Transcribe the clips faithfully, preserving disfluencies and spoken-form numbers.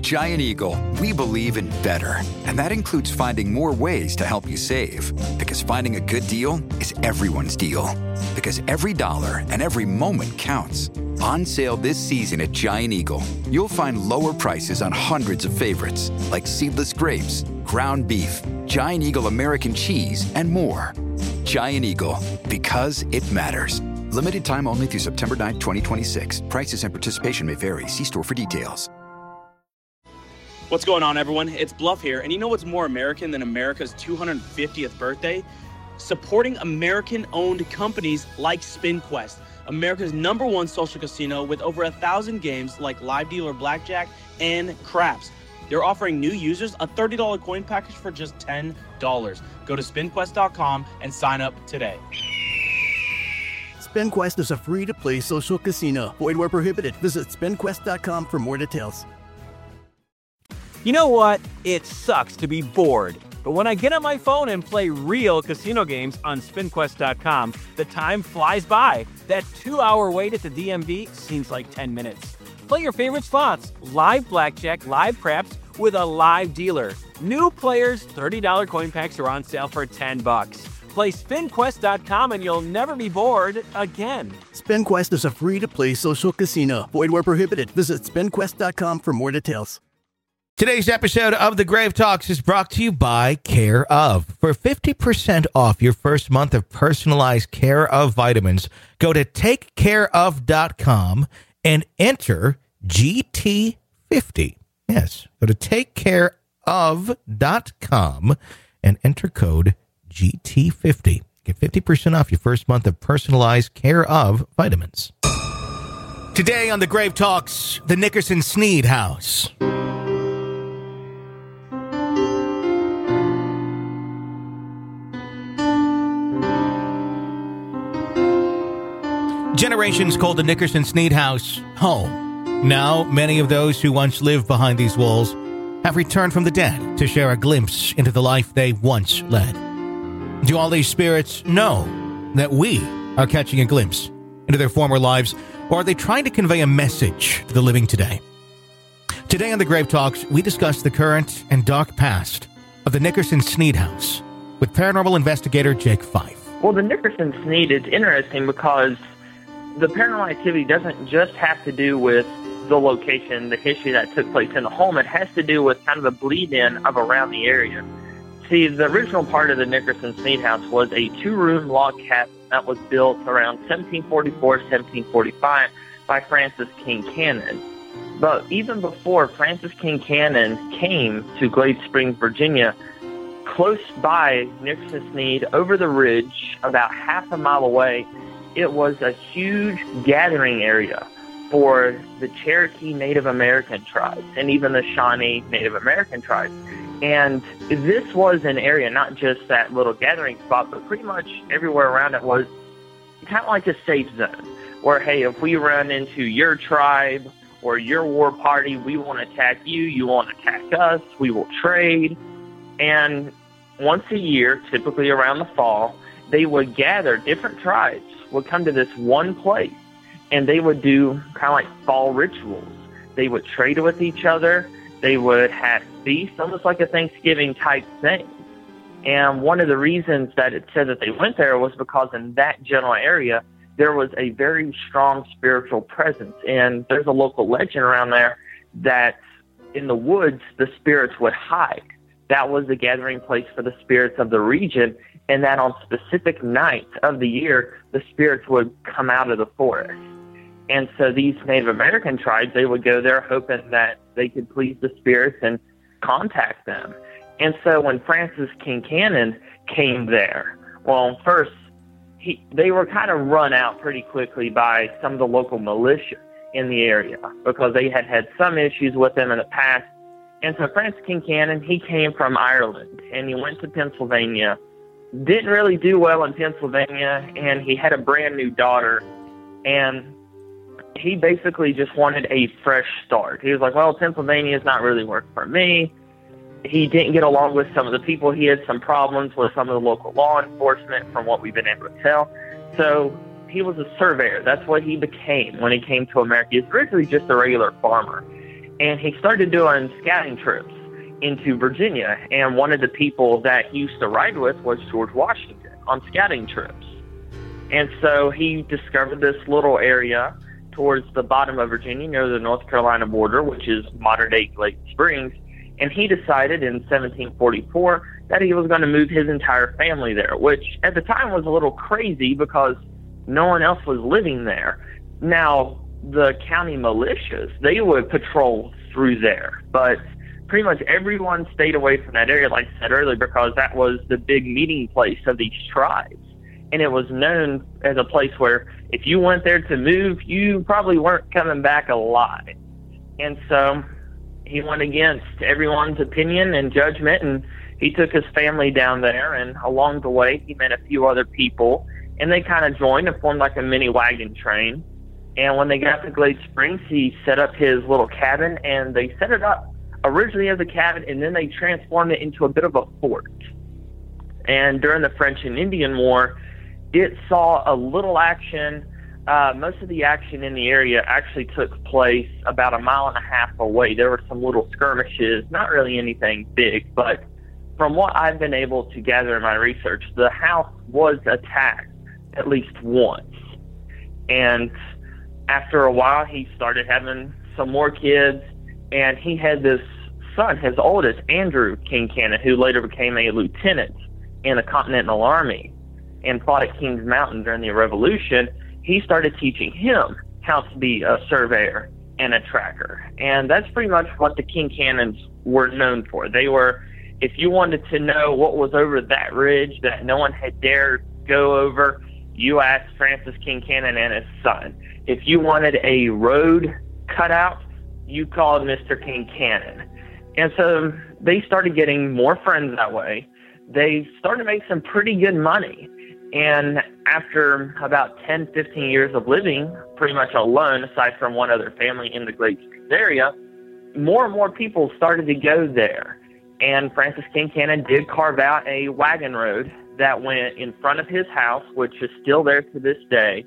Giant Eagle, we believe in better. And that includes finding more ways to help you save. Because finding a good deal is everyone's deal. Because every dollar and every moment counts. On sale this season at Giant Eagle, you'll find lower prices on hundreds of favorites, like seedless grapes, ground beef, Giant Eagle American cheese, and more. Giant Eagle, because it matters. Limited time only through September ninth, twenty twenty-six. Prices and participation may vary. See store for details. What's going on, everyone? It's Bluff here, and you know what's more American than America's two hundred fiftieth birthday? Supporting American-owned companies like SpinQuest, America's number one social casino with over a thousand games like live dealer blackjack and craps. They're offering new users a thirty dollars coin package for just ten dollars. Go to spin quest dot com and sign up today. SpinQuest is a free-to-play social casino. Void where prohibited. Visit spin quest dot com for more details. You know what? It sucks to be bored. But when I get on my phone and play real casino games on spin quest dot com, the time flies by. That two-hour wait at the D M V seems like ten minutes. Play your favorite slots, live blackjack, live craps, with a live dealer. New players, thirty dollars coin packs are on sale for ten bucks. Play spin quest dot com and you'll never be bored again. SpinQuest is a free-to-play social casino. Void where prohibited. Visit spin quest dot com for more details. Today's episode of The Grave Talks is brought to you by Care Of. For fifty percent off your first month of personalized Care Of vitamins, go to take care of dot com and enter G T fifty. Yes, go to take care of dot com and enter code G T fifty. Get fifty percent off your first month of personalized Care Of vitamins. Today on The Grave Talks, the Nickerson Sneed House. Generations called the Nickerson Sneed House home. Now, many of those who once lived behind these walls have returned from the dead to share a glimpse into the life they once led. Do all these spirits know that we are catching a glimpse into their former lives, or are they trying to convey a message to the living today? Today on The Grave Talks, we discuss the current and dark past of the Nickerson Sneed House with paranormal investigator Jake Fife. Well, the Nickerson Sneed is interesting because the paranormal activity doesn't just have to do with the location, the history that took place in the home. It has to do with kind of the bleed-in of around the area. See, the original part of the Nickerson Sneed House was a two-room log cabin that was built around seventeen forty-four, seventeen forty-five by Francis King Cannon. But even before Francis King Cannon came to Glade Springs, Virginia, close by Nickerson Sneed, over the ridge, about half a mile away, it was a huge gathering area for the Cherokee Native American tribes and even the Shawnee Native American tribes. And this was an area, not just that little gathering spot, but pretty much everywhere around it was kind of like a safe zone where, hey, if we run into your tribe or your war party, we won't attack you, you won't attack us, we will trade. And once a year, typically around the fall, they would gather, different tribes would come to this one place, and they would do kind of like fall rituals. They would trade with each other. They would have feasts, almost like a Thanksgiving type thing. And one of the reasons that it said that they went there was because in that general area, there was a very strong spiritual presence. And there's a local legend around there that in the woods, the spirits would hide. That was the gathering place for the spirits of the region, and that on specific nights of the year, the spirits would come out of the forest. And so these Native American tribes, they would go there hoping that they could please the spirits and contact them. And so when Francis King Cannon came there, well, first, he, they were kind of run out pretty quickly by some of the local militia in the area because they had had some issues with them in the past. And so Francis King Cannon, he came from Ireland, and he went to Pennsylvania. Didn't really do well in Pennsylvania, and he had a brand new daughter, and he basically just wanted a fresh start. He was like, well, Pennsylvania is not really working for me. He didn't get along with some of the people. He had some problems with some of the local law enforcement from what we've been able to tell. So he was a surveyor. That's what he became when he came to America. He was originally just a regular farmer. And he started doing scouting trips into Virginia, and one of the people that he used to ride with was George Washington on scouting trips. And so he discovered this little area towards the bottom of Virginia near the North Carolina border, which is modern-day Glade Springs, and he decided in seventeen forty-four that he was going to move his entire family there, which at the time was a little crazy because no one else was living there. Now, the county militias, they would patrol through there, but pretty much everyone stayed away from that area, like I said earlier, because that was the big meeting place of these tribes. And it was known as a place where if you went there to move, you probably weren't coming back alive. And so he went against everyone's opinion and judgment, and he took his family down there, and along the way he met a few other people, and they kind of joined and formed like a mini wagon train. And when they got to Glade Springs, he set up his little cabin, and they set it up originally as a cabin, and then they transformed it into a bit of a fort. And during the French and Indian War, it saw a little action. Uh, most of the action in the area actually took place about a mile and a half away. There were some little skirmishes, not really anything big, but from what I've been able to gather in my research, the house was attacked at least once. And after a while, he started having some more kids, and he had this son, his oldest, Andrew Kincannon, who later became a lieutenant in the Continental Army and fought at Kings Mountain during the Revolution. He started teaching him how to be a surveyor and a tracker. And that's pretty much what the Kincannons were known for. They were, if you wanted to know what was over that ridge that no one had dared go over, you asked Francis Kincannon and his son. If you wanted a road cut out, you called Mister Kincannon. And so they started getting more friends that way. They started to make some pretty good money. And after about ten, fifteen years of living pretty much alone, aside from one other family in the Glade Springs area, more and more people started to go there. And Francis Kincannon did carve out a wagon road that went in front of his house, which is still there to this day.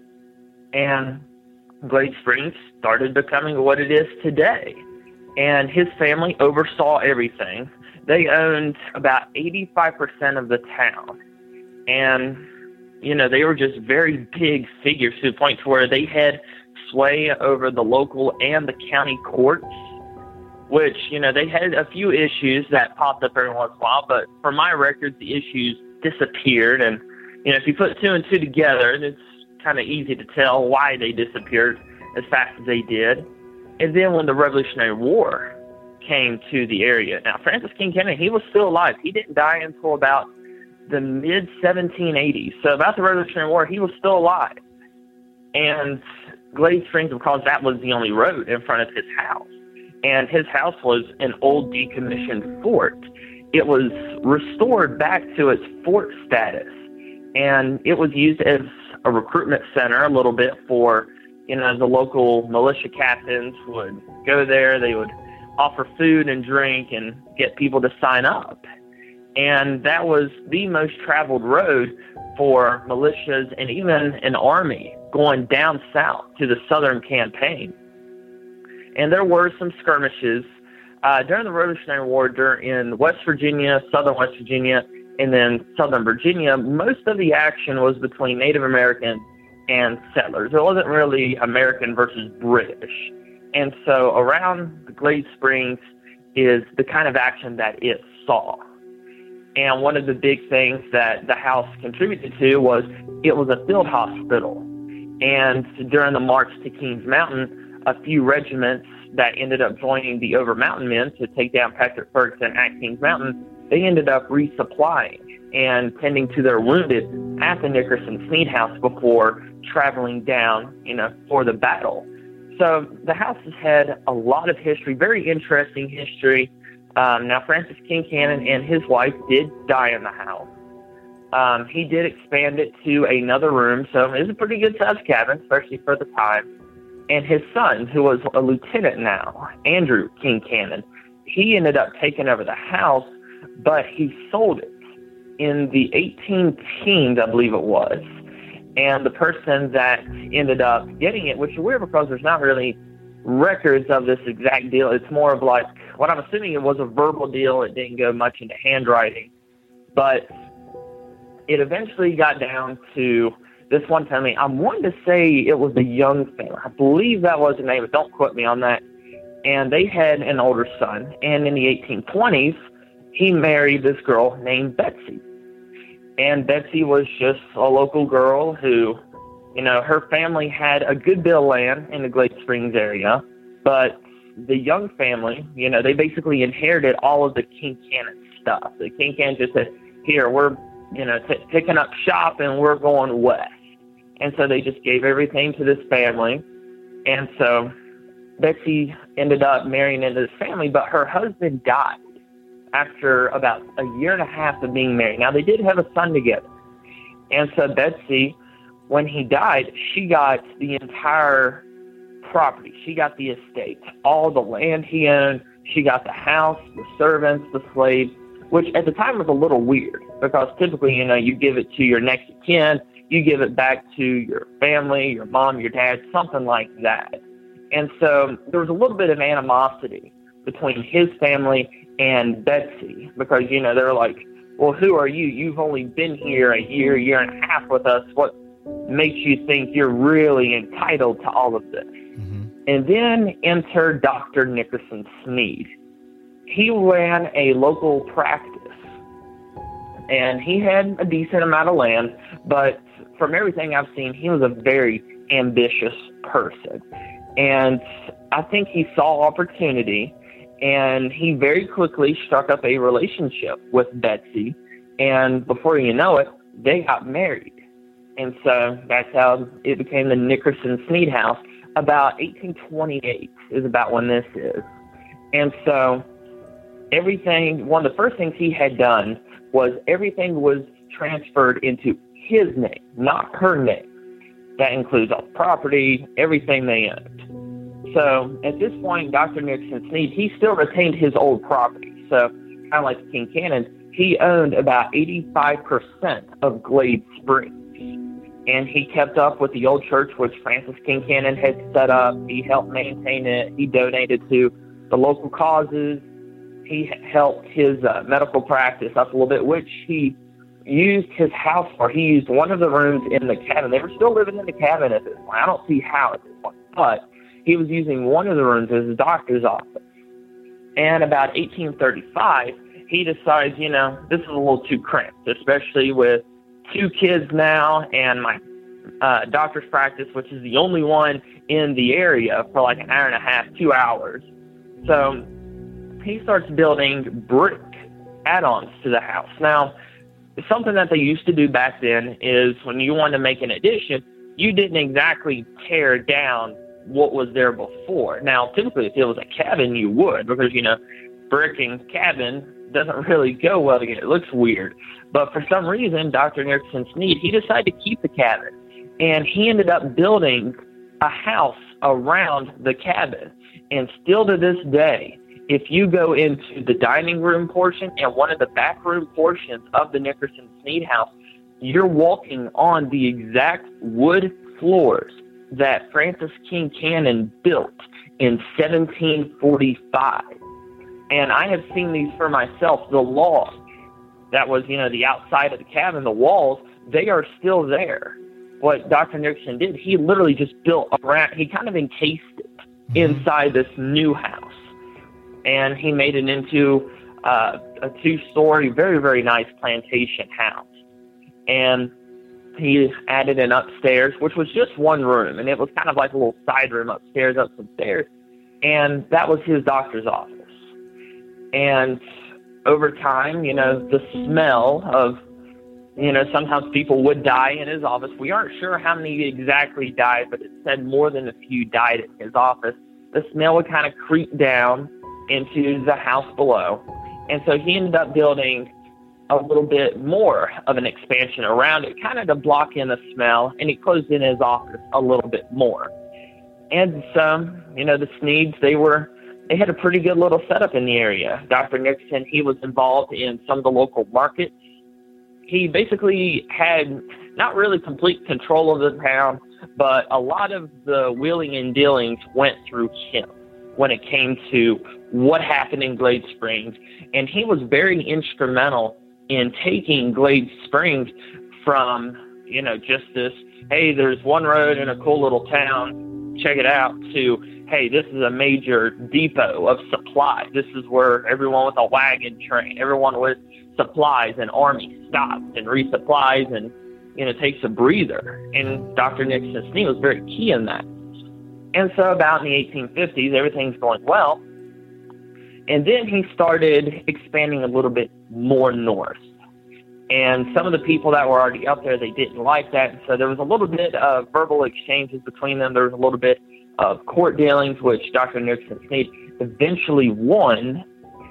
And Glade Springs started becoming what it is today. And his family oversaw everything. They owned about eighty-five percent of the town. And, you know, they were just very big figures to the point to where they had sway over the local and the county courts, which, you know, they had a few issues that popped up every once in a while, but from my records, the issues disappeared. And, you know, if you put two and two together, it's kind of easy to tell why they disappeared as fast as they did. And then when the Revolutionary War came to the area, now Francis Kincannon, he was still alive. He didn't die until about the mid seventeen eighties. So about the Revolutionary War, he was still alive. And Glade Springs, because that was the only road in front of his house. And his house was an old decommissioned fort. It was restored back to its fort status. And it was used as a recruitment center a little bit for, you know, the local militia captains would go there. They would offer food and drink and get people to sign up. And that was the most traveled road for militias and even an army going down south to the Southern campaign. And there were some skirmishes uh, during the Revolutionary War during, in West Virginia, Southern West Virginia, and then Southern Virginia. Most of the action was between Native Americans and settlers. It wasn't really American versus British. And so around the Glade Springs is the kind of action that it saw. And one of the big things that the house contributed to was it was a field hospital. And during the march to Kings Mountain, a few regiments that ended up joining the Over Mountain Men to take down Patrick Ferguson at Kings Mountain, they ended up resupplying and tending to their wounded at the Nickerson Sneed House before traveling down, you know, for the battle. So the house has had a lot of history, very interesting history. Um, now, Francis Kincannon and his wife did die in the house. Um, he did expand it to another room, so it was a pretty good-sized cabin, especially for the time. And his son, who was a lieutenant now, Andrew Kincannon, he ended up taking over the house, but he sold it in the eighteen teens, I believe it was. And the person that ended up getting it, which is weird because there's not really records of this exact deal. It's more of like, what I'm assuming it was a verbal deal. It didn't go much into handwriting. But it eventually got down to this one family. I'm wanting to say it was the Young family. I believe that was the name, but don't quote me on that. And they had an older son. And in the eighteen twenties, he married this girl named Betsy. And Betsy was just a local girl who, you know, her family had a good bit of land in the Glade Springs area. But the Young family, you know, they basically inherited all of the Kincannon stuff. The Kincannon just said, here, we're, you know, t- picking up shop and we're going west. And so they just gave everything to this family. And so Betsy ended up marrying into this family, but her husband died after about a year and a half of being married. Now, they did have a son together. And so Betsy, when he died, she got the entire property. She got the estate, all the land he owned. She got the house, the servants, the slaves, which at the time was a little weird because typically, you know, you give it to your next of kin, you give it back to your family, your mom, your dad, something like that. And so there was a little bit of animosity between his family and Betsy because, you know, they're like, well, who are you? You've only been here a year, year and a half with us. What makes you think you're really entitled to all of this? Mm-hmm. And then enter Doctor Nickerson Sneed. He ran a local practice, and he had a decent amount of land, but from everything I've seen, he was a very ambitious person. And I think he saw opportunity, and he very quickly struck up a relationship with Betsy, and before you know it, they got married. And so that's how it became the Nickerson Sneed House. About eighteen twenty-eight is about when this is. And so everything, one of the first things he had done was everything was transferred into his name, not her name. That includes all the property, everything they owned. So at this point, Doctor Nickerson Sneed, he still retained his old property. So kind of like Kincannon, he owned about eighty-five percent of Glade Springs. And he kept up with the old church, which Francis Kincannon had set up. He helped maintain it. He donated to the local causes. He helped his uh, medical practice up a little bit, which he used his house for. He used one of the rooms in the cabin. They were still living in the cabin at this point. I don't see how at this point, but he was using one of the rooms as a doctor's office. And about eighteen thirty-five, he decides, you know, this is a little too cramped, especially with two kids now and my uh, doctor's practice, which is the only one in the area for like an hour and a half, two hours. So he starts building brick add-ons to the house. Now, something that they used to do back then is when you wanted to make an addition, you didn't exactly tear down what was there before. Now, typically, if it was a cabin, you would, because, you know, brick and cabin doesn't really go well together. It looks weird. But for some reason, Doctor Nickerson Sneed, he decided to keep the cabin. And he ended up building a house around the cabin. And still to this day, if you go into the dining room portion and one of the back room portions of the Nickerson Sneed house, you're walking on the exact wood floors that Francis Kincannon built in seventeen forty-five. And I have seen these for myself. The loft that was, you know, the outside of the cabin, the walls, they are still there. What Doctor Nickerson did, he literally just built around, he kind of encased it inside this new house. And he made it into uh, a two-story, very, very nice plantation house. And he added an upstairs, which was just one room. And it was kind of like a little side room upstairs, up some stairs. And that was his doctor's office. And over time, you know, the smell of, you know, sometimes people would die in his office. We aren't sure how many exactly died, but it said more than a few died in his office. The smell would kind of creep down into the house below. And so he ended up building a little bit more of an expansion around it, kind of to block in the smell, and he closed in his office a little bit more. And so, you know, the Sneeds, they were, they had a pretty good little setup in the area. Doctor Nickerson, he was involved in some of the local markets. He basically had not really complete control of the town, but a lot of the wheeling and dealings went through him when it came to what happened in Glade Springs. And he was very instrumental in taking Glade Springs from, you know, just this, hey, there's one road in a cool little town, check it out, to, hey, this is a major depot of supplies. This is where everyone with a wagon train, everyone with supplies and army stops and resupplies and, you know, takes a breather. And Doctor Nixon Snee was very key in that. And so about in the eighteen fifties, everything's going well. And then he started expanding a little bit more north. And some of the people that were already up there, they didn't like that. And so there was a little bit of verbal exchanges between them. There was a little bit of court dealings, which Doctor Nixon Snee eventually won.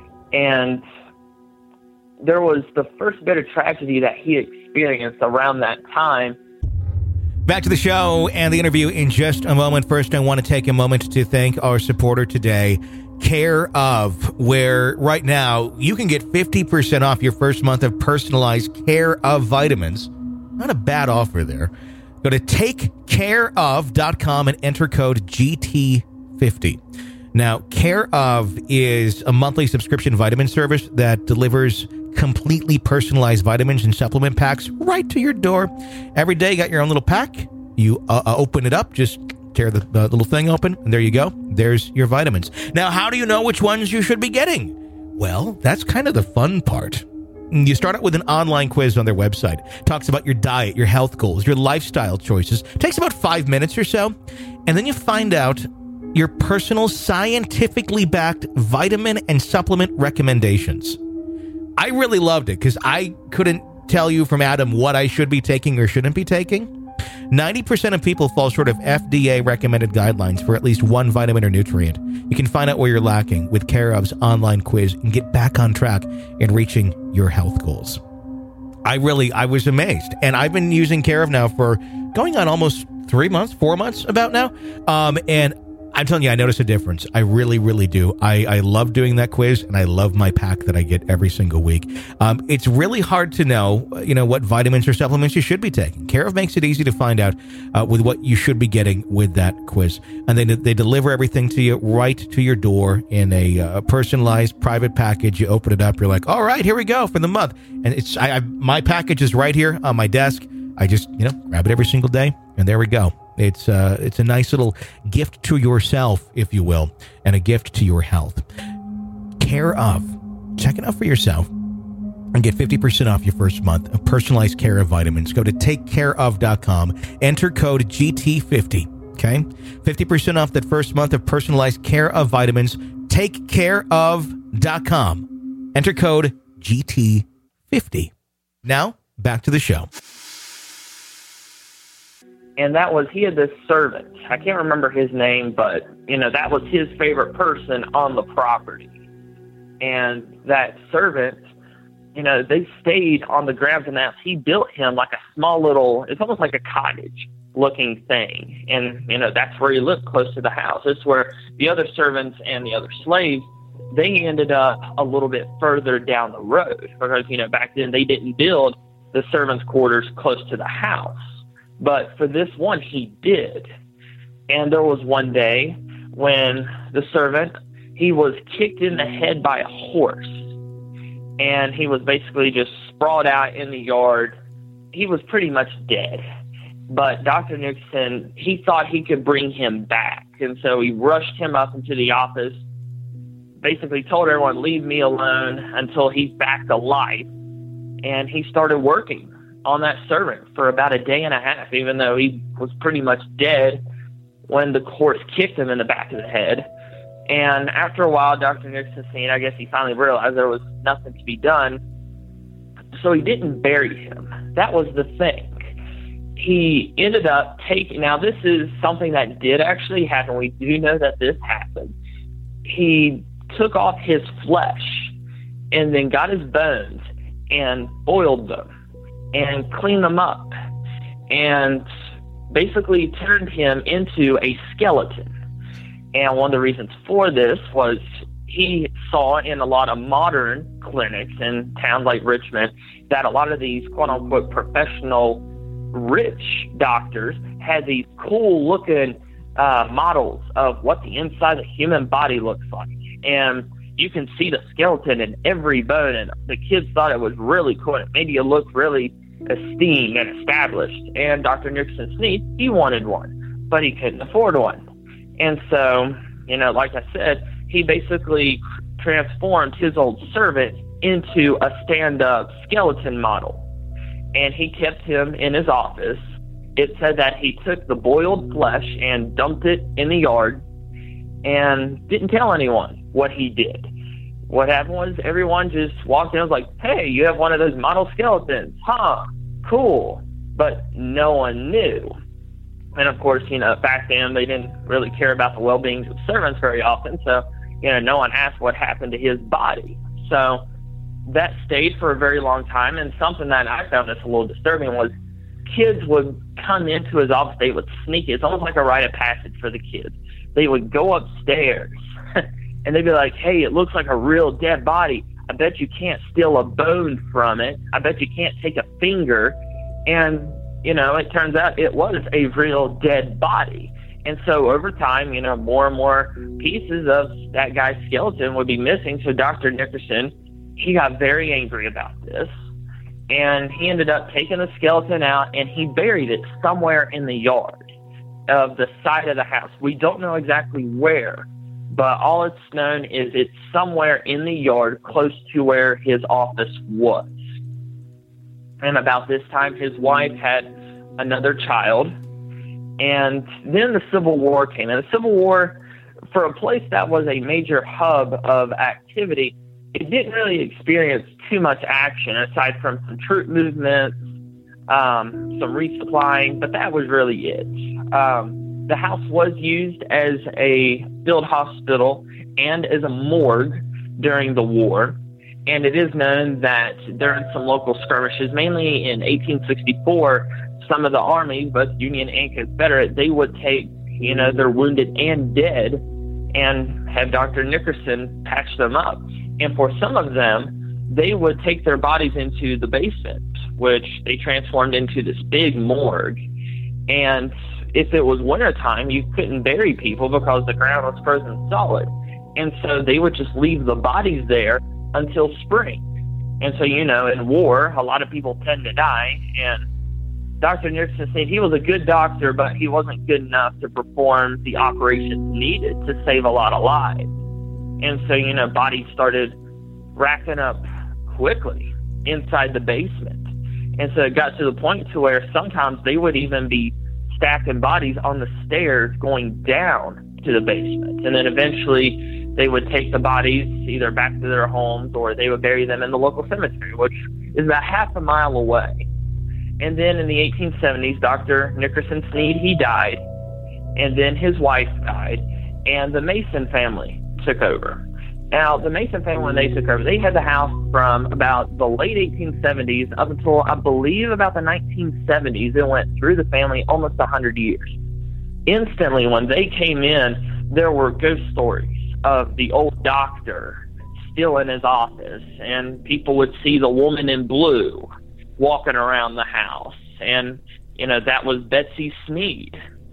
And there was the first bit of tragedy that he experienced around that time. Back to the show and the interview in just a moment. First, I want to take a moment to thank our supporter today, Care Of, where right now you can get fifty percent off your first month of personalized Care Of vitamins. Not a bad offer there. Go to take care of dot com and enter code G T fifty. Now, Care Of is a monthly subscription vitamin service that delivers completely personalized vitamins and supplement packs right to your door. Every day you got your own little pack. You uh, uh, open it up, just tear the uh, little thing open, and there you go. There's your vitamins. Now, how do you know which ones you should be getting? Well, that's kind of the fun part. You start out with an online quiz on their website. It talks about your diet, your health goals, your lifestyle choices. It takes about five minutes or so. And then you find out your personal scientifically backed vitamin and supplement recommendations. I really loved it because I couldn't tell you from Adam what I should be taking or shouldn't be taking. ninety percent of people fall short of F D A recommended guidelines for at least one vitamin or nutrient. You can find out where you're lacking with Care Of's online quiz and get back on track in reaching your health goals. I really, I was amazed. And I've been using Care Of now for going on almost three months, four months about now. Um, and I'm telling you, I notice a difference. I really, really do. I, I love doing that quiz, and I love my pack that I get every single week. Um, it's really hard to know, you know, what vitamins or supplements you should be taking. Care Of makes it easy to find out uh, with what you should be getting with that quiz. And they, they deliver everything to you right to your door in a uh, personalized private package. You open it up, you're like, all right, here we go for the month. And it's I, I my package is right here on my desk. I just, you know, grab it every single day, and there we go. It's uh, it's a nice little gift to yourself, if you will, and a gift to your health. Care Of. Check it out for yourself and get fifty percent off your first month of personalized Care Of vitamins. Go to take care of dot com. Enter code G T fifty. Okay? fifty percent off that first month of personalized Care Of vitamins. take care of dot com. Enter code G T fifty. Now, back to the show. And that was, he had this servant. I can't remember his name, but, you know, that was his favorite person on the property. And that servant, you know, they stayed on the grounds, and that he built him like a small little, it's almost like a cottage looking thing. And, you know, that's where he lived, close to the house. It's where the other servants and the other slaves, they ended up a little bit further down the road because, you know, back then they didn't build the servants' quarters close to the house. But for this one, he did. And there was one day when the servant, he was kicked in the head by a horse. And he was basically just sprawled out in the yard. He was pretty much dead. But Doctor Nixon, he thought he could bring him back. And so he rushed him up into the office, basically told everyone, leave me alone until he's back to life. And he started working on that servant for about a day and a half, even though he was pretty much dead when the horse kicked him in the back of the head. And after a while, Doctor Nixon seen, I guess he finally realized there was nothing to be done. So he didn't bury him. That was the thing. He ended up taking, now this is something that did actually happen. We do know that this happened. He took off his flesh and then got his bones and boiled them and cleaned them up and basically turned him into a skeleton. And one of the reasons for this was he saw in a lot of modern clinics in towns like Richmond that a lot of these quote-unquote professional rich doctors had these cool-looking uh, models of what the inside of the human body looks like. And you can see the skeleton in every bone, and the kids thought it was really cool. It made you look really esteemed and established. And Doctor Nickerson Sneed, he wanted one, but he couldn't afford one. And so, you know, like I said, he basically transformed his old servant into a stand-up skeleton model. And he kept him in his office. It said that he took the boiled flesh and dumped it in the yard and didn't tell anyone what he did. What happened was everyone just walked in and was like, hey, you have one of those model skeletons. Huh, cool. But no one knew. And of course, you know, back then they didn't really care about the well-being of servants very often. So, you know, no one asked what happened to his body. So that stayed for a very long time. And something that I found that's a little disturbing was kids would come into his office. They would sneak it. It's almost like a rite of passage for the kids. They would go upstairs and they'd be like, hey, it looks like a real dead body. I bet you can't steal a bone from it. I bet you can't take a finger. And, you know, it turns out it was a real dead body. And so over time, you know, more and more pieces of that guy's skeleton would be missing. So Doctor Nickerson, he got very angry about this. And he ended up taking the skeleton out and he buried it somewhere in the yard of the side of the house. We don't know exactly where, but all it's known is it's somewhere in the yard close to where his office was. And about this time, his wife had another child. And then the Civil War came. And the Civil War, for a place that was a major hub of activity, it didn't really experience too much action aside from some troop movements, um, some resupplying, but that was really it. Um, the house was used as a field hospital and as a morgue during the war. And it is known that during some local skirmishes, mainly in eighteen sixty-four, some of the Army, both Union and Confederate, they would take, you know, their wounded and dead and have Doctor Nickerson patch them up. And for some of them, they would take their bodies into the basement, which they transformed into this big morgue. And if it was wintertime, you couldn't bury people because the ground was frozen solid. And so they would just leave the bodies there until spring. And so, you know, in war, a lot of people tend to die. And Doctor Nickerson said he was a good doctor, but he wasn't good enough to perform the operations needed to save a lot of lives. And so, you know, bodies started racking up quickly inside the basement. And so it got to the point to where sometimes they would even be stacking bodies on the stairs going down to the basement. And then eventually they would take the bodies either back to their homes or they would bury them in the local cemetery, which is about half a mile away. And then in the eighteen seventies, Doctor Nickerson Sneed, he died. And then his wife died. And the Mason family took over. Now, the Mason family, when they took over, they had the house from about the late eighteen seventies up until, I believe, about the nineteen seventies. It went through the family almost one hundred years. Instantly, when they came in, there were ghost stories of the old doctor still in his office, and people would see the woman in blue walking around the house. And, you know, that was Betsy Sneed.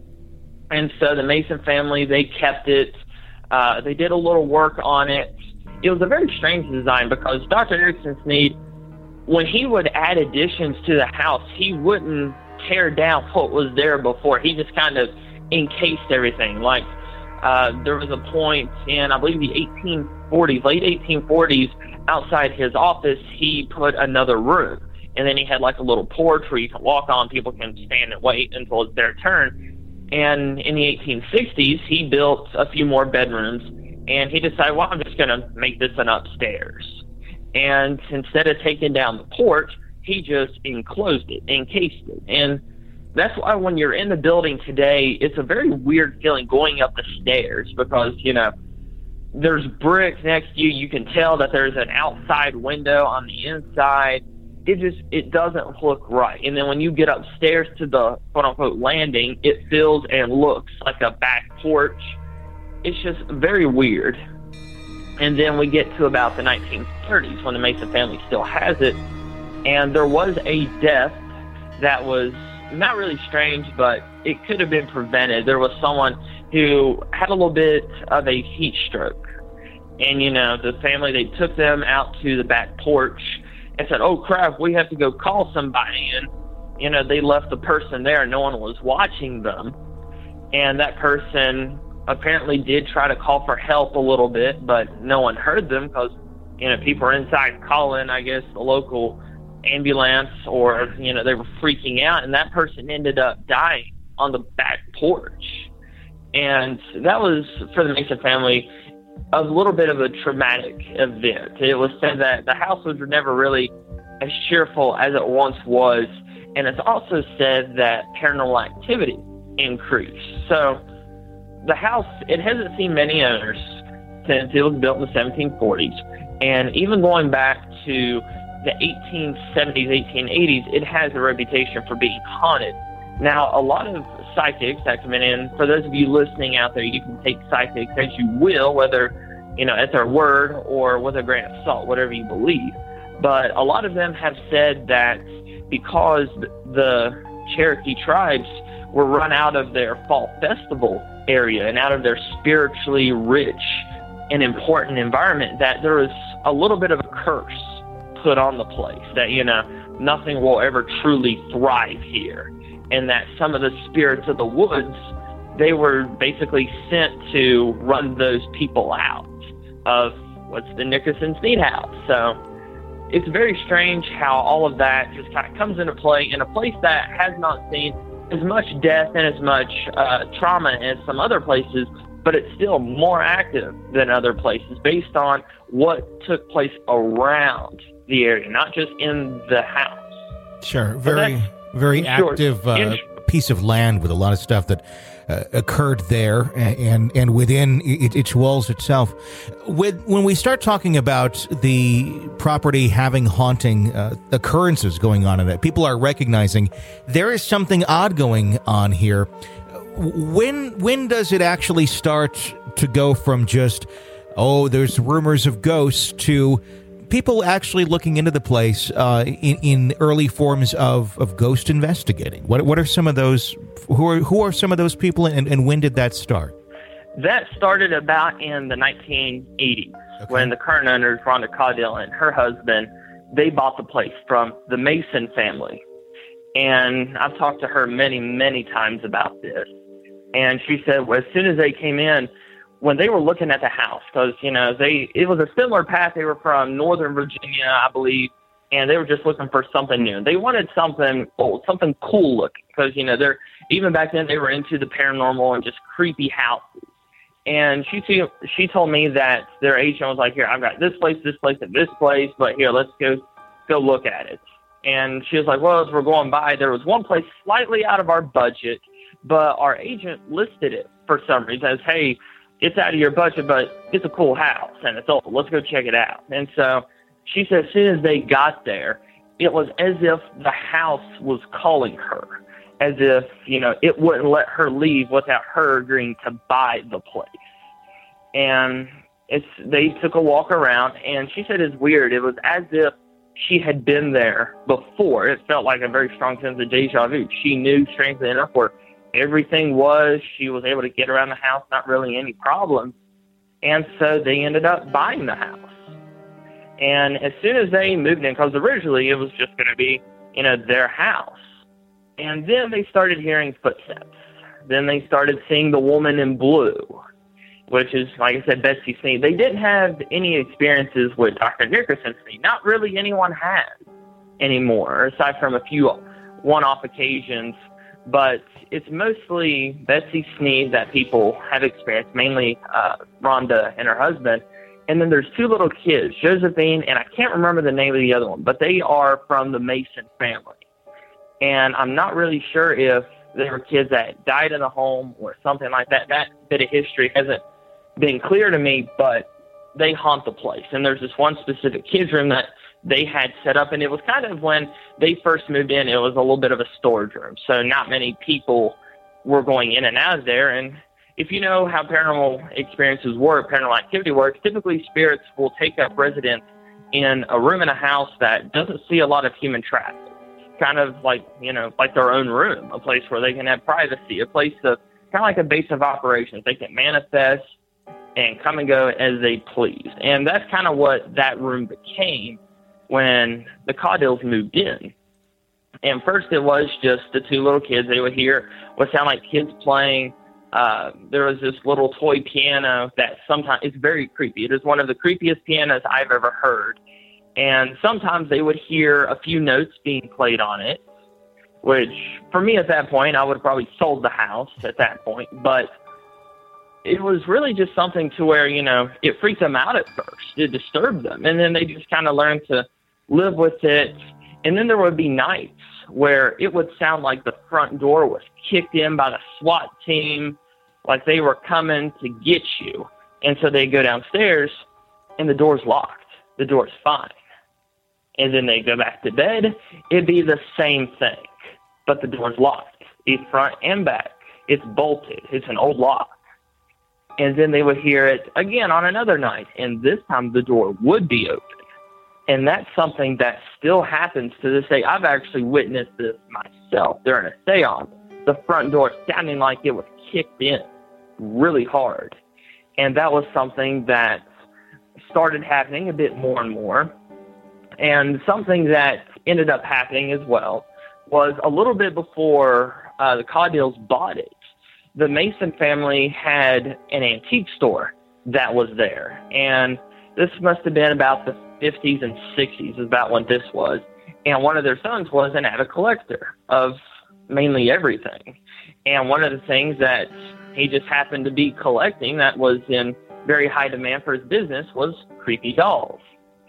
And so the Mason family, they kept it. Uh, they did a little work on it. It was a very strange design because Doctor Nickerson Sneed, when he would add additions to the house, he wouldn't tear down what was there before. He just kind of encased everything. Like uh, there was a point in, I believe, the eighteen forties, late eighteen forties, outside his office, he put another room. And then he had like a little porch where you can walk on. People can stand and wait until it's their turn. And in the eighteen sixties, he built a few more bedrooms, and he decided, well, I'm just going to make this an upstairs. And instead of taking down the porch, he just enclosed it, encased it. And that's why when you're in the building today, it's a very weird feeling going up the stairs because, you know, there's bricks next to you. You can tell that there's an outside window on the inside. It just, it doesn't look right. And then when you get upstairs to the quote-unquote landing, it feels and looks like a back porch. It's just very weird. And then we get to about the nineteen thirties when the Mason family still has it. And there was a death that was not really strange, but it could have been prevented. There was someone who had a little bit of a heat stroke. And, you know, the family, they took them out to the back porch and said, oh, crap, we have to go call somebody. And, you know, they left the person there and no one was watching them. And that person apparently did try to call for help a little bit, but no one heard them because, you know, people were inside calling, I guess, the local ambulance, or, you know, they were freaking out. And that person ended up dying on the back porch. And that was, for the Mason family, a little bit of a traumatic event. It was said that the house was never really as cheerful as it once was. And it's also said that paranormal activity increased. So the house, it hasn't seen many owners since it was built in the seventeen forties. And even going back to the eighteen seventies, eighteen eighties, it has a reputation for being haunted. Now, a lot of psychics that come in, and for those of you listening out there, you can take psychics as you will, whether, you know, at their word or with a grain of salt, whatever you believe. But a lot of them have said that because the Cherokee tribes were run out of their fall festival area and out of their spiritually rich and important environment, that there was a little bit of a curse put on the place, that, you know, nothing will ever truly thrive here. And that some of the spirits of the woods, they were basically sent to run those people out of what's the Nickerson Sneed house. So it's very strange how all of that just kind of comes into play in a place that has not seen as much death and as much uh, trauma as some other places, but it's still more active than other places based on what took place around the area, not just in the house. Sure. Very, very active uh, piece of land with a lot of stuff that uh, occurred there and and within it, its walls itself. With, when we start talking about the property having haunting uh, occurrences going on in it, people are recognizing there is something odd going on here. When when does it actually start to go from just, oh, there's rumors of ghosts, to people actually looking into the place uh, in, in early forms of, of ghost investigating? What what are some of those? Who are who are some of those people, and, and when did that start? That started about in the nineteen eighties, okay, when the current owners, Rhonda Caudill and her husband, they bought the place from the Mason family. And I've talked to her many, many times about this. And she said, well, as soon as they came in, when they were looking at the house, because, you know, they it was a similar path. They were from Northern Virginia, I believe, and they were just looking for something new. They wanted something old, something cool looking, because, you know, they're even back then they were into the paranormal and just creepy houses. And she she told me that their agent was like, here, I've got this place, this place, and this place, but here, let's go go look at it. And she was like, well, as we're going by, there was one place slightly out of our budget, but our agent listed it for some reason as, hey, it's out of your budget, but it's a cool house and it's old. Let's go check it out. And so she said as soon as they got there, it was as if the house was calling her, as if, you know, it wouldn't let her leave without her agreeing to buy the place. And it's they took a walk around, and she said it's weird. It was as if she had been there before. It felt like a very strong sense of deja vu. She knew, strangely enough, where everything was. She was able to get around the house, not really any problems. And so they ended up buying the house. And as soon as they moved in, because originally it was just going to be, you know, their house. And then they started hearing footsteps. Then they started seeing the woman in blue, which is, like I said, Betsy Sneed. They didn't have any experiences with Doctor Nickerson Sneed. Not really anyone has anymore, aside from a few one-off occasions. But it's mostly Betsy Sneed that people have experienced, mainly uh, Rhonda and her husband. And then there's two little kids, Josephine, and I can't remember the name of the other one, but they are from the Mason family. And I'm not really sure if they were kids that died in the home or something like that. That bit of history hasn't been clear to me, but they haunt the place. And there's this one specific kids' room that they had set up, and it was kind of when they first moved in, it was a little bit of a storage room. So not many people were going in and out of there. And if you know how paranormal experiences work, paranormal activity works, typically spirits will take up residence in a room in a house that doesn't see a lot of human traffic. kind of like, you know, like their own room, a place where they can have privacy, a place of kind of like a base of operations. They can manifest and come and go as they please. And that's kind of what that room became when the Caudilles moved in. And first it was just the two little kids. They would hear what sound like kids playing. Uh, there was this little toy piano that sometimes, it's very creepy. It is one of the creepiest pianos I've ever heard. And sometimes they would hear a few notes being played on it, which for me at that point, I would have probably sold the house at that point. But it was really just something to where, you know, it freaked them out at first. It disturbed them. And then they just kind of learned to live with it. And then there would be nights where it would sound like the front door was kicked in by the SWAT team, like they were coming to get you. And so they go downstairs and the door's locked. The door's fine. And then they go back to bed. It'd be the same thing, but the door's locked. It's front and back. It's bolted. It's an old lock. And then they would hear it again on another night, and this time the door would be open. And that's something that still happens to this day. I've actually witnessed this myself during a seance. The front door sounding like it was kicked in really hard. And that was something that started happening a bit more and more. And something that ended up happening as well was a little bit before uh, the Caudilles bought it. The Mason family had an antique store that was there. And this must have been about the fifties and sixties is about when this was. And one of their sons was an avid collector of mainly everything. And one of the things that he just happened to be collecting that was in very high demand for his business was creepy dolls.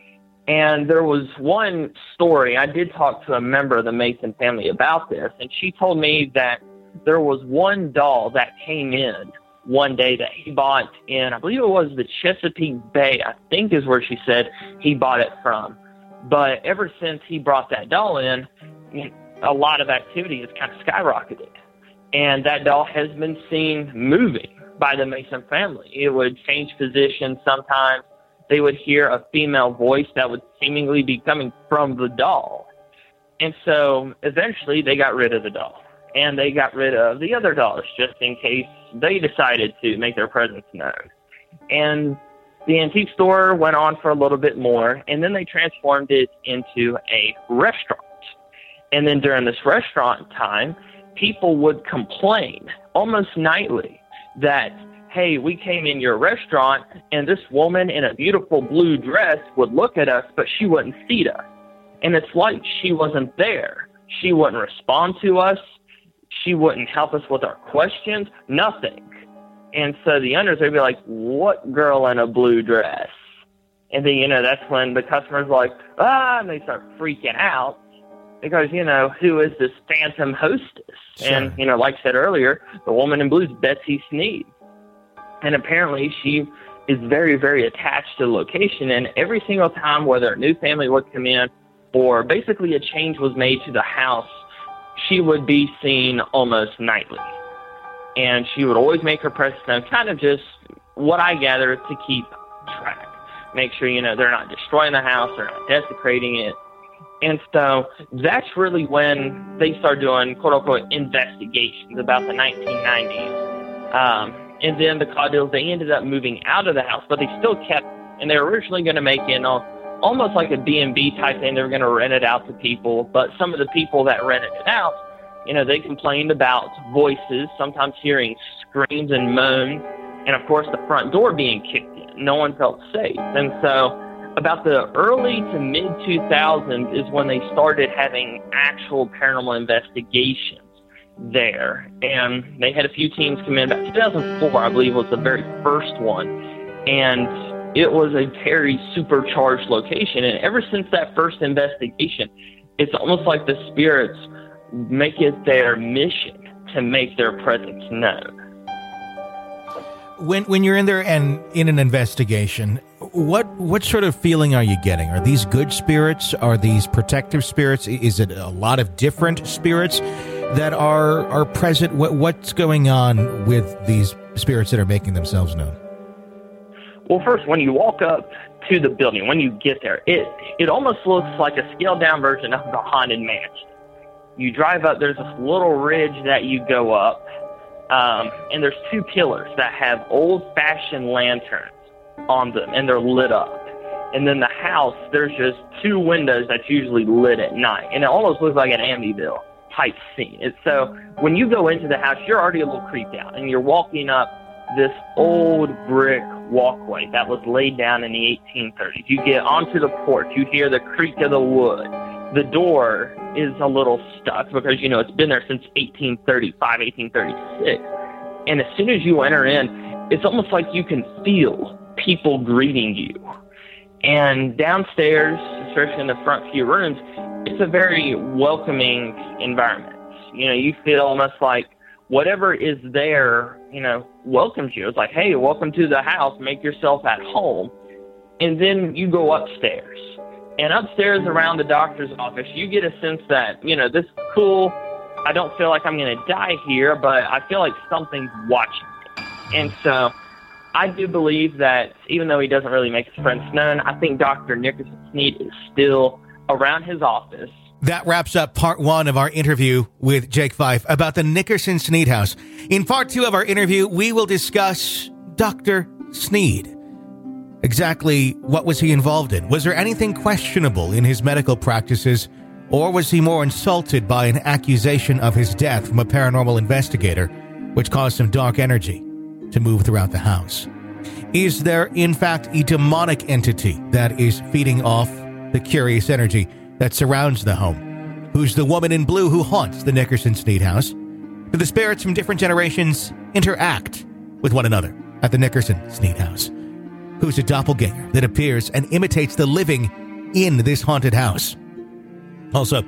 And there was one story, I did talk to a member of the Mason family about this, and she told me that there was one doll that came in one day that he bought in, I believe it was the Chesapeake Bay, I think is where she said he bought it from. But ever since he brought that doll in, a lot of activity has kind of skyrocketed. And that doll has been seen moving by the Mason family. It would change positions sometimes. They would hear a female voice that would seemingly be coming from the doll. And so eventually they got rid of the doll. And they got rid of the other dolls just in case they decided to make their presence known. And the antique store went on for a little bit more, and then they transformed it into a restaurant. And then during this restaurant time, people would complain almost nightly that, hey, we came in your restaurant, and this woman in a beautiful blue dress would look at us, but she wouldn't feed us. And it's like she wasn't there. She wouldn't respond to us. She wouldn't help us with our questions, nothing. And so the owners would be like, what girl in a blue dress? And then, you know, that's when the customer's like, ah, and they start freaking out because, you know, who is this phantom hostess? Sure. And, you know, like I said earlier, the woman in blue is Betsy Sneed. And apparently she is very, very attached to the location. And every single time, whether a new family would come in or basically a change was made to the house, she would be seen almost nightly. And she would always make her presence known, kind of just what I gather to keep track. Make sure, you know, they're not destroying the house, they're not desecrating it. And so that's really when they started doing, quote-unquote, investigations about the nineteen nineties. Um, and then the Caudilles, they ended up moving out of the house, but they still kept, and they were originally going to make it all, almost like a B and B type thing. They were going to rent it out to people, but some of the people that rented it out, you know, they complained about voices, sometimes hearing screams and moans, and of course the front door being kicked in. No one felt safe. And so about the early to mid two thousands is when they started having actual paranormal investigations there. And they had a few teams come in. About two thousand four, I believe, was the very first one. And it was a very supercharged location. And ever since that first investigation, it's almost like the spirits make it their mission to make their presence known. When when you're in there and in an investigation, what what sort of feeling are you getting? Are these good spirits? Are these protective spirits? Is it a lot of different spirits that are are present? What what's going on with these spirits that are making themselves known? Well, first, when you walk up to the building, when you get there, it it almost looks like a scaled-down version of the Haunted Mansion. You drive up, there's this little ridge that you go up, um, and there's two pillars that have old-fashioned lanterns on them, and they're lit up. And then the house, there's just two windows that's usually lit at night, and it almost looks like an Amityville type scene. And so when you go into the house, you're already a little creeped out, and you're walking up this old brick walkway that was laid down in the eighteen thirties. You get onto the porch, you hear the creak of the wood. The door is a little stuck because, you know, it's been there since eighteen thirty-five, eighteen thirty-six. And as soon as you enter in, it's almost like you can feel people greeting you. And downstairs, especially in the front few rooms, it's a very welcoming environment. You know, you feel almost like whatever is there, you know, welcomes you. It's like, hey, welcome to the house, make yourself at home. And then you go upstairs. And upstairs around the doctor's office, you get a sense that, you know, this is cool. I don't feel like I'm going to die here, but I feel like something's watching me. And so I do believe that even though he doesn't really make his friends known, I think Doctor Nickerson Sneed is still around his office. That wraps up part one of our interview with Jake Fife about the Nickerson Sneed House. In part two of our interview, we will discuss Doctor Sneed. Exactly what was he involved in? Was there anything questionable in his medical practices, or was he more insulted by an accusation of his death from a paranormal investigator, which caused some dark energy to move throughout the house? Is there, in fact, a demonic entity that is feeding off the curious energy that surrounds the home? Who's the woman in blue who haunts the Nickerson Sneed House? Do the spirits from different generations interact with one another at the Nickerson Sneed House? Who's a doppelganger that appears and imitates the living in this haunted house? Also,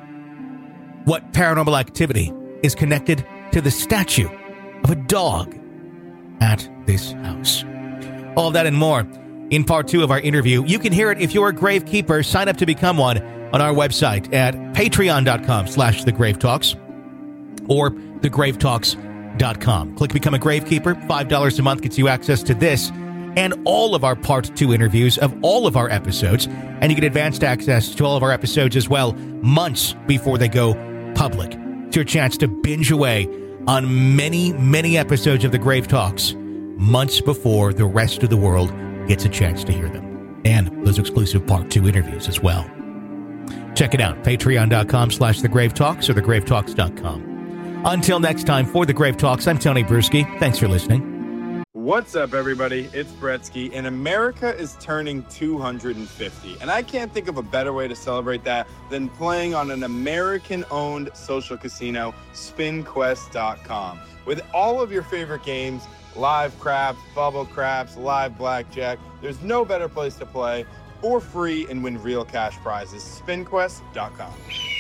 what paranormal activity is connected to the statue of a dog at this house? All that and more in part two of our interview. You can hear it if you're a Gravekeeper. Sign up to become one on our website at patreon.com slash the Grave Talks or the grave talks dot com. Click Become a Gravekeeper. five dollars a month gets you access to this and all of our part two interviews of all of our episodes. And you get advanced access to all of our episodes as well, months before they go public. It's your chance to binge away on many, many episodes of the Grave Talks months before the rest of the world gets a chance to hear them. And those exclusive part two interviews as well. Check it out, patreon.com slash the Grave Talks or the grave talks dot com. Until next time, for the Grave Talks, I'm Tony Bruschi. Thanks for listening. What's up, everybody? It's Bretsky, and America is turning two hundred fifty. And I can't think of a better way to celebrate that than playing on an American-owned social casino, spin quest dot com. With all of your favorite games, live craps, bubble craps, live blackjack, there's no better place to play for free and win real cash prizes. spin quest dot com.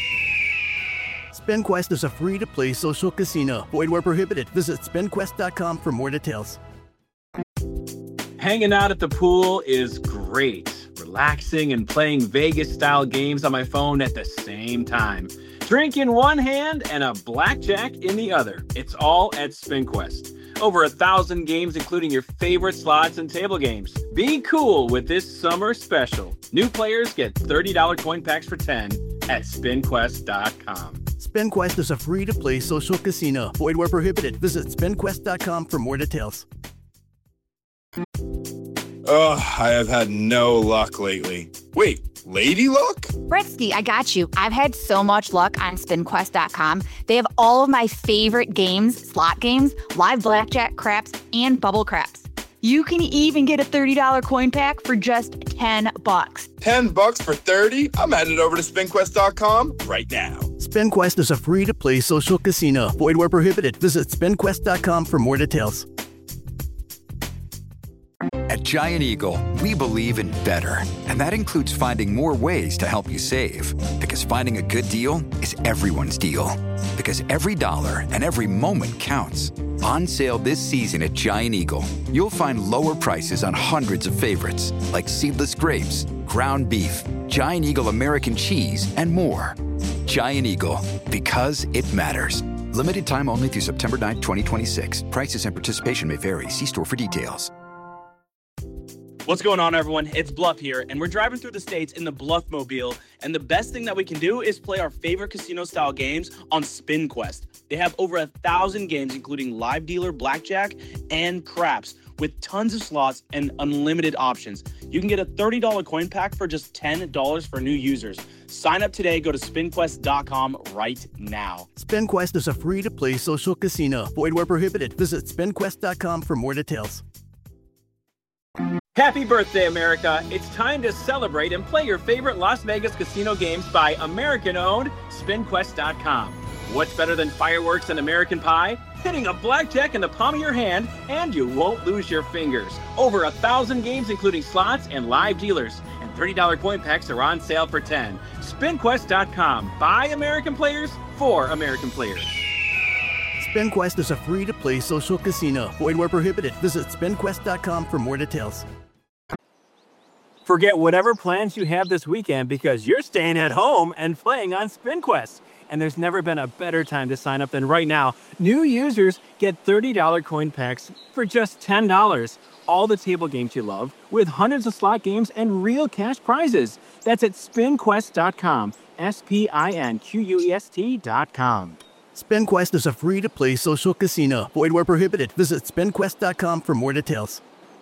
SpinQuest is a free-to-play social casino. Void where prohibited. Visit spin quest dot com for more details. Hanging out at the pool is great. Relaxing and playing Vegas-style games on my phone at the same time. Drink in one hand and a blackjack in the other. It's all at SpinQuest. Over a thousand games, including your favorite slots and table games. Be cool with this summer special. New players get thirty dollars coin packs for ten at spin quest dot com. SpinQuest is a free-to-play social casino. Void where prohibited. Visit spin quest dot com for more details. Ugh, I have had no luck lately. Wait, lady luck? Bretsky, I got you. I've had so much luck on spin quest dot com. They have all of my favorite games, slot games, live blackjack, craps, and bubble craps. You can even get a thirty dollars coin pack for just ten bucks. ten bucks for thirty? I'm headed over to spin quest dot com right now. SpinQuest is a free-to-play social casino. Void where prohibited. Visit spin quest dot com for more details. At Giant Eagle, we believe in better, and that includes finding more ways to help you save. Because finding a good deal is everyone's deal. Because every dollar and every moment counts. On sale this season at Giant Eagle, you'll find lower prices on hundreds of favorites, like seedless grapes, ground beef, Giant Eagle American cheese, and more. Giant Eagle, because it matters. Limited time only through September ninth, twenty twenty-six. Prices and participation may vary. See store for details. What's going on, everyone? It's Bluff here, and we're driving through the states in the Bluffmobile, and the best thing that we can do is play our favorite casino-style games on SpinQuest. They have over a thousand games, including live dealer, blackjack, and craps, with tons of slots and unlimited options. You can get a thirty dollars coin pack for just ten dollars for new users. Sign up today. Go to spin quest dot com right now. SpinQuest is a free-to-play social casino. Void where prohibited. Visit spin quest dot com for more details. Happy birthday, America! It's time to celebrate and play your favorite Las Vegas casino games by American-owned spin quest dot com. What's better than fireworks and American pie? Hitting a blackjack in the palm of your hand, and you won't lose your fingers. Over a thousand games, including slots and live dealers. And thirty dollars coin packs are on sale for ten dollars. spin quest dot com. By American players, for American players. SpinQuest is a free-to-play social casino. Void where prohibited. Visit spin quest dot com for more details. Forget whatever plans you have this weekend because you're staying at home and playing on SpinQuest. And there's never been a better time to sign up than right now. New users get thirty dollars coin packs for just ten dollars. All the table games you love with hundreds of slot games and real cash prizes. That's at spin quest dot com. S P I N Q U E S T dot com. SpinQuest is a free-to-play social casino. Void where prohibited. Visit spin quest dot com for more details.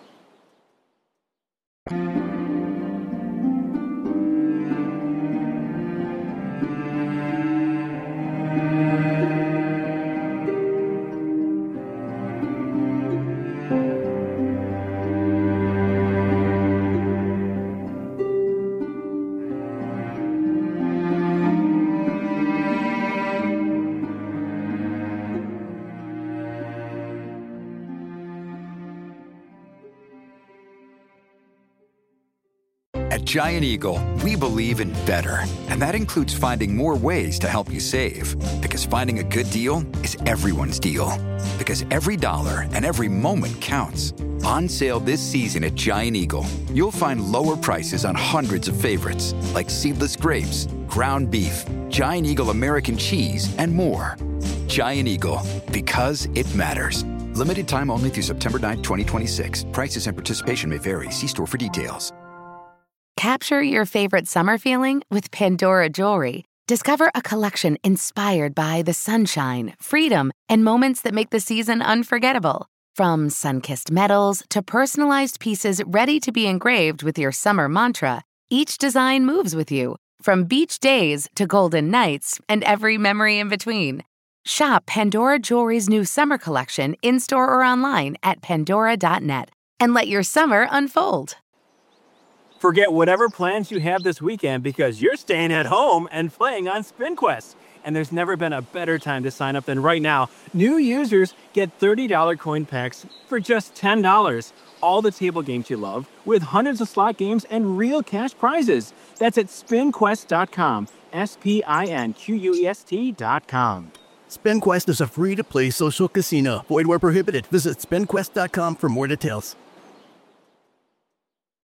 At Giant Eagle, we believe in better, and that includes finding more ways to help you save. Because finding a good deal is everyone's deal. Because every dollar and every moment counts. On sale this season at Giant Eagle, you'll find lower prices on hundreds of favorites, like seedless grapes, ground beef, Giant Eagle American cheese, and more. Giant Eagle, because it matters. Limited time only through September ninth, twenty twenty-six. Prices and participation may vary. See store for details. Capture your favorite summer feeling with Pandora Jewelry. Discover a collection inspired by the sunshine, freedom, and moments that make the season unforgettable. From sun-kissed metals to personalized pieces ready to be engraved with your summer mantra, each design moves with you, from beach days to golden nights and every memory in between. Shop Pandora Jewelry's new summer collection in-store or online at pandora dot net and let your summer unfold. Forget whatever plans you have this weekend because you're staying at home and playing on SpinQuest. And there's never been a better time to sign up than right now. New users get thirty dollars coin packs for just ten dollars. All the table games you love with hundreds of slot games and real cash prizes. That's at spin quest dot com. S P I N Q U E S T dot com. SpinQuest is a free-to-play social casino. Void where prohibited. Visit spin quest dot com for more details.